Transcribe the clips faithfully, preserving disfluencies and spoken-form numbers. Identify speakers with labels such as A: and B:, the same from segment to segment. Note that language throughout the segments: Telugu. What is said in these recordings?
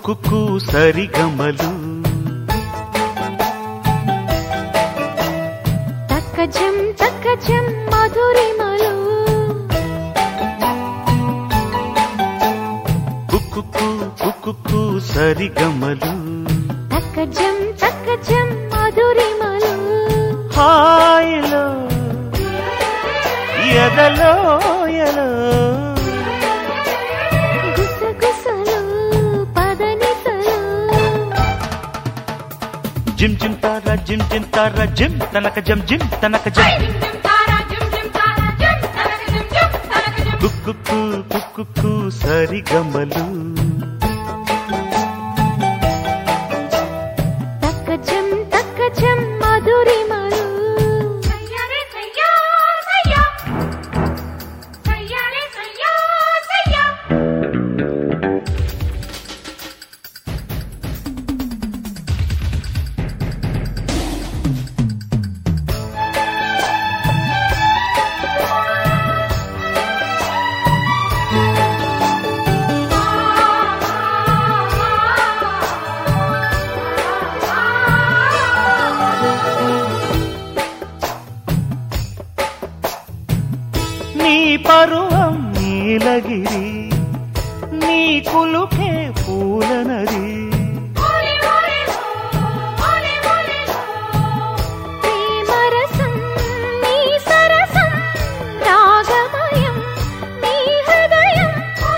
A: కుక్కు సరిగమలు
B: తక్కజం తక్కజం మధురిమలు
A: కుక్కు కుక్కు సరిగమలు
B: తక్కజం తక్కజం మధురిమలు
A: హాయిలో ఎదలో ఎలో
B: గుసగుసలు పదనిసలు
A: జిమ్ జిమ్ తారా జిమ్ జిమ్ తారా జిమ్ తనక జం జిమ్ తనక జం కుక్కు కుక్కు సరిగమలు
B: తక్కజం తక్కజం మధురిమలు
A: నీ పరువం నీలగిరి నీ కులుకే పూలనది
B: ప్రేమరసం నీ సరసం రాగమయం నీ హృదయం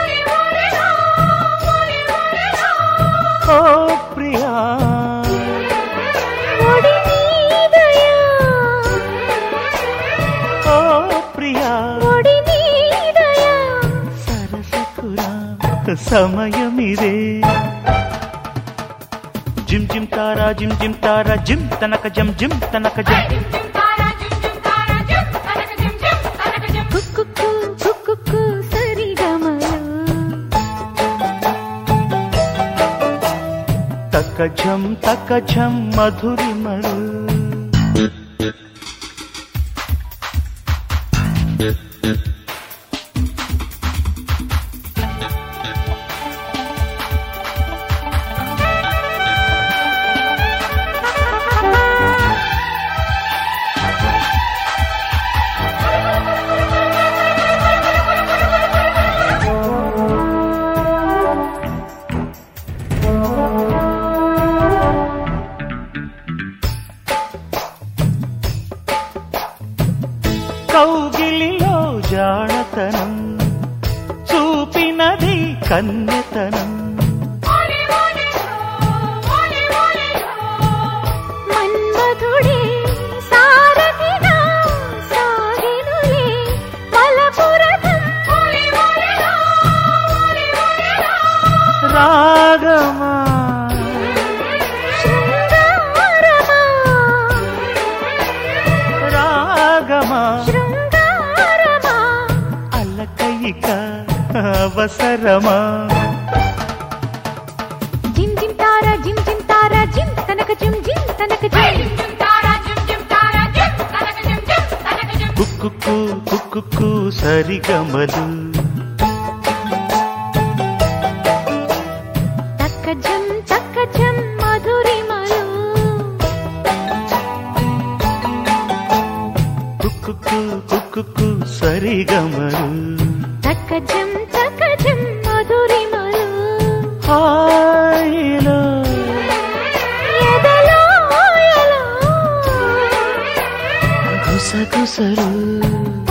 A: ఓ ప్రియా
B: ఒడి నీదయా
A: ఓ ప్రియా
B: ఒడి నీదయా
A: సరసకురా సమయమిదే జిమ్ జిమ్ తారా జిమ్ జిమ్ తారా జిమ్ తనక జం జిమ్ తనక జం
B: కుక్కు కుక్కు సరిగమలు
A: తక జం తక జం మధురిమలు కౌగిలిలో జానతనం చూపినది కన్యతనం
B: మన్మధుడే సారథిగా సాగినులే బలపురథం
A: రాగమా
B: శృంగారమా
A: రాగమా
B: శృంగారమా
A: అలకయిక అవసరమా
B: జిమ్ జిమ్ తారా జిమ్ జిమ్ తారా జిమ్ తనక జిమ్ జిమ్ తనక జిమ్
A: కుక్కు కుక్కు సరిగమలు
B: తక్కజం తక్కజం మధురిమలు
A: కుక్కు కుక్కు సరిగమలు
B: తక్కజం తక్కజం మధురిమలు
A: హాయిలో
B: ఎదలో ఎలో
A: గుసగుసలు